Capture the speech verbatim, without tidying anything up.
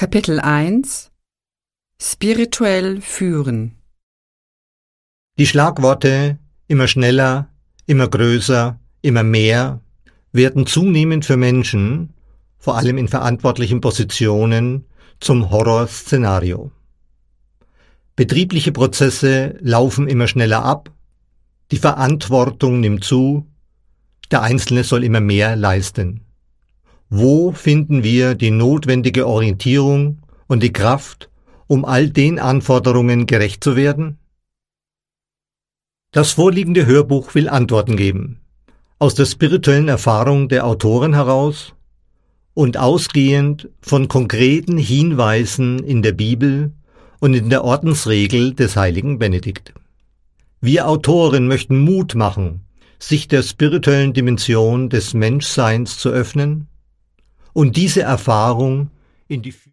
Kapitel eins Spirituell führen. Die Schlagworte immer schneller, immer größer, immer mehr werden zunehmend für Menschen, vor allem in verantwortlichen Positionen, zum Horrorszenario. Betriebliche Prozesse laufen immer schneller ab, die Verantwortung nimmt zu, der Einzelne soll immer mehr leisten. Wo finden wir die notwendige Orientierung und die Kraft, um all den Anforderungen gerecht zu werden? Das vorliegende Hörbuch will Antworten geben, aus der spirituellen Erfahrung der Autoren heraus und ausgehend von konkreten Hinweisen in der Bibel und in der Ordensregel des heiligen Benedikt. Wir Autoren möchten Mut machen, sich der spirituellen Dimension des Menschseins zu öffnen und diese Erfahrung in die